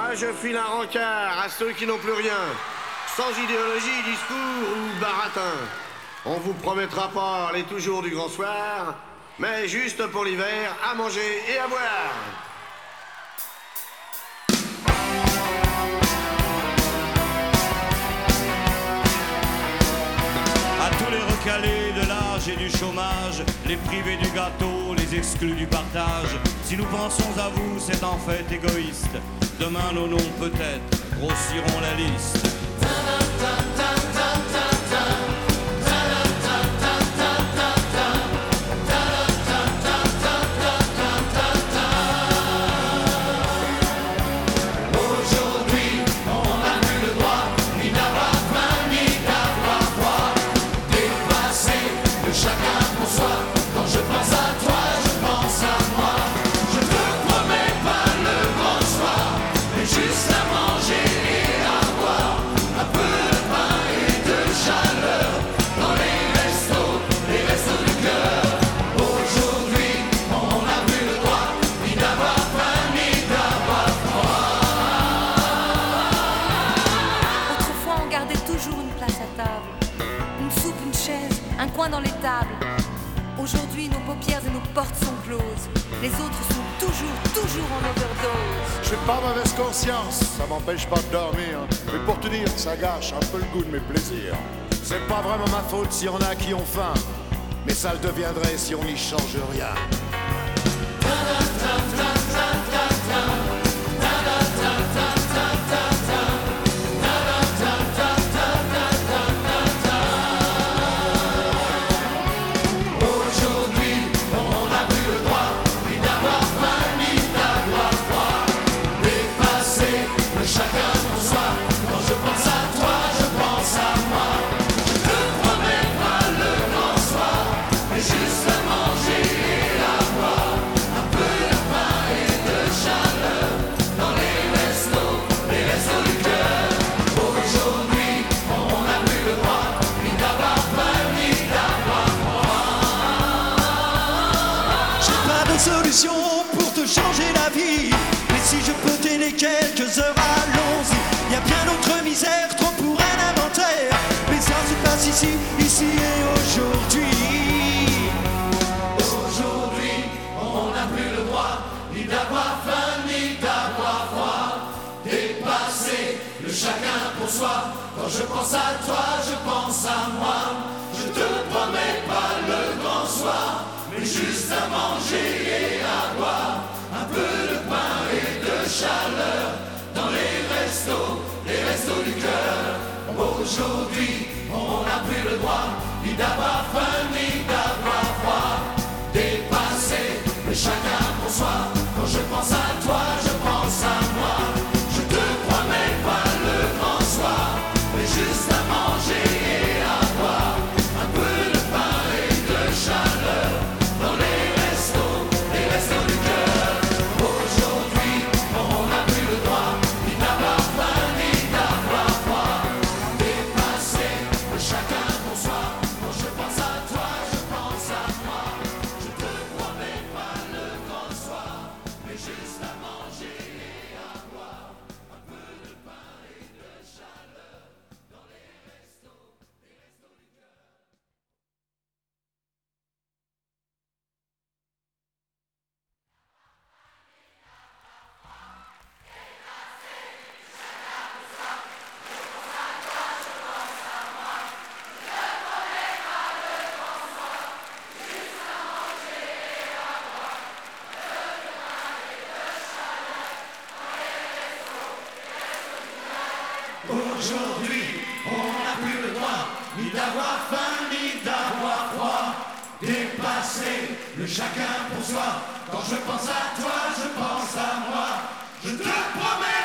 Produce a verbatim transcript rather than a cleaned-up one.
Moi, je file un rencard à ceux qui n'ont plus rien, sans idéologie, discours ou baratin. On vous promettra pas les toujours du grand soir, mais juste pour l'hiver, à manger et à boire. À tous les recalés de l'âge et du chômage, les privés du gâteau, les exclus du partage, si nous pensons à vous, c'est en fait égoïste. Demain nos noms peut-être grossiront la liste. Dans les tables. Aujourd'hui, nos paupières et nos portes sont closes. Les autres sont toujours, toujours en overdose. J'ai pas mauvaise conscience, ça m'empêche pas de dormir. Mais pour te dire que ça gâche un peu le goût de mes plaisirs. C'est pas vraiment ma faute s'il y en a qui ont faim, mais ça le deviendrait si on n'y change rien. Solution pour te changer la vie. Mais si je peux t'aider quelques heures, allons-y. Y a bien d'autres misères, trop pour un inventaire. Mais ça se passe ici, ici et aujourd'hui. Aujourd'hui, on n'a plus le droit ni d'avoir faim, ni d'avoir froid. Dépasser le chacun pour soi. Quand je pense à toi, je pense à moi. Je te promets pas le grand soir, mais juste à manger et à boire, un peu de pain et de chaleur, dans les restos, les restos du cœur. Aujourd'hui, on n'a plus le droit, ni d'avoir faim, ni d'avoir froid. Dépasser le chacun pour soi, quand je pense à toi, je pense à moi. Je te promets pas le grand soir, mais juste à manger et à boire, un peu de pain et de chaleur, dans les restos, les restos du cœur. Aujourd'hui, on n'a plus le droit, ni d'avoir faim, ni d'avoir froid. Dépasser le chacun pour soi, quand je pense à toi, je pense à moi. Je te promets pas le grand soir, mais juste à manger et à boire, un peu de pain et de chaleur, dans les restos, les restos du cœur. Aujourd'hui, on n'a plus le droit, ni d'avoir faim, ni d'avoir froid. Dépasser le chacun pour soi, quand je pense à toi, je pense à moi. Je te promets